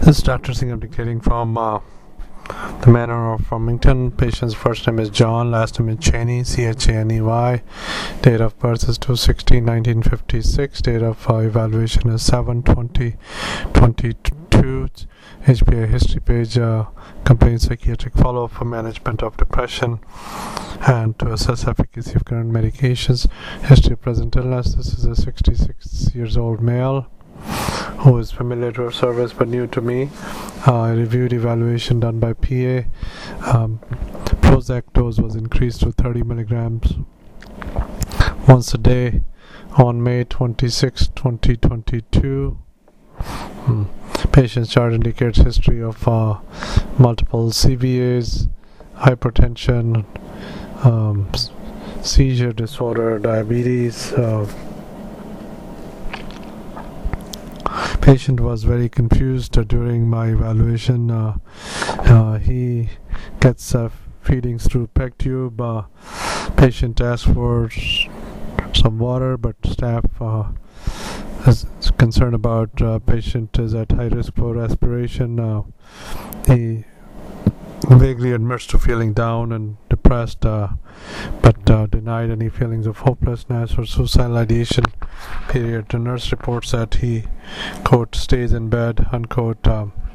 This is Dr. Singh. I'm dictating from the Manor of Farmington. Patient's first name is John, last name is Chaney, Chaney. Date of birth is 2/16/1956. Date of evaluation is 7/20/22. HPA history page, complete psychiatric follow-up for management of depression and to assess efficacy of current medications. History of present illness. This is a 66 years old male who is familiar to our service but new to me. Reviewed evaluation done by PA. Prozac dose was increased to 30 milligrams once a day on May 26, 2022. Patient's chart indicates history of multiple CVAs, hypertension, seizure disorder, diabetes. Patient was very confused during my evaluation. He gets feedings through PEG tube. Patient asked for some water, but staff is concerned about patient is at high risk for respiration. He vaguely admits to feeling down and depressed, but denied any feelings of hopelessness or suicidal ideation. Period. The nurse reports that he, quote, stays in bed, unquote.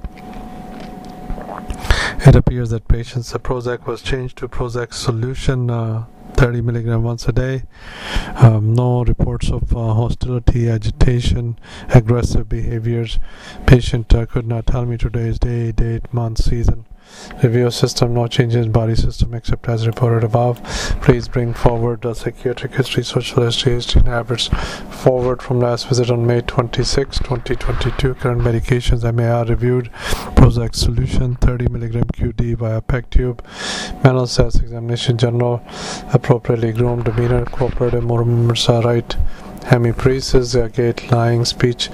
It appears that patient's Prozac was changed to Prozac solution, 30 milligram once a day. No reports of hostility, agitation, aggressive behaviors. Patient could not tell me today's day, date, month, season. Review system, no changes in body system except as reported above. Please bring forward psychiatric history, social history and habits forward from last visit on May 26, 2022. Current medications MAR reviewed. Prozac solution, 30 milligram QD via PEG tube. Mental status examination, general, appropriately groomed, demeanor, cooperative, movements, right hemiparesis, gait, lying, speech,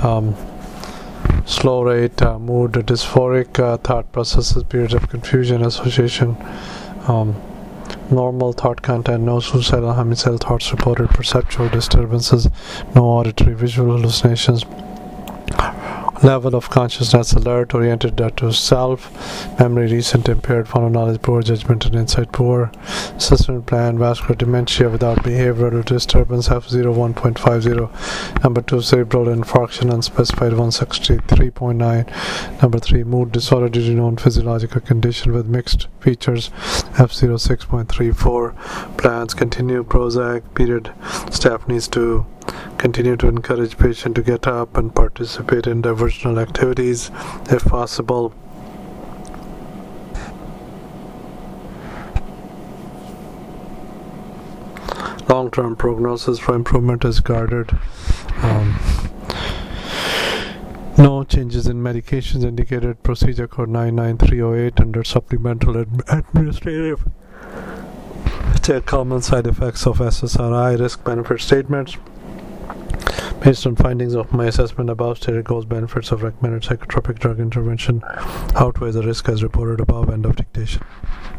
slow rate, mood dysphoric, thought processes, periods of confusion, association, normal thought content, no suicidal, homicidal thoughts reported, perceptual disturbances, no auditory visual hallucinations, level of consciousness alert, oriented to self, memory recent, impaired, final knowledge poor, judgment and insight poor, assessment plan, vascular dementia without behavioral disturbance, F0 1.50, number 2 cerebral infarction unspecified 163.9, number 3 mood disorder due to known physiological condition with mixed features, F0 6.34, plans continue Prozac, period. Staff needs to continue to encourage patient to get up and participate in diversional activities if possible. Long-term prognosis for improvement is guarded. No changes in medications indicated. Procedure code 99308 under supplemental administrative. Check common side effects of SSRI, risk benefit statements. Based on findings of my assessment above, stated goals, benefits of recommended psychotropic drug intervention outweigh the risk as reported above. End of dictation.